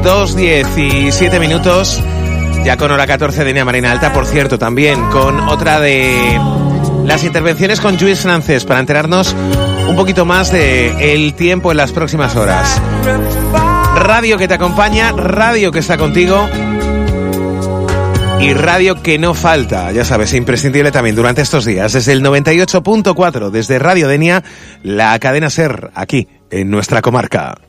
2:17 minutos, ya con hora 14 de Denia Marina Alta, por cierto, también con otra de las intervenciones con Lluís Francés para enterarnos un poquito más de el tiempo en las próximas horas. Radio que te acompaña, radio que está contigo y radio que no falta, ya sabes, imprescindible también durante estos días, desde el 98.4, desde Radio Denia, la cadena SER, aquí en nuestra comarca.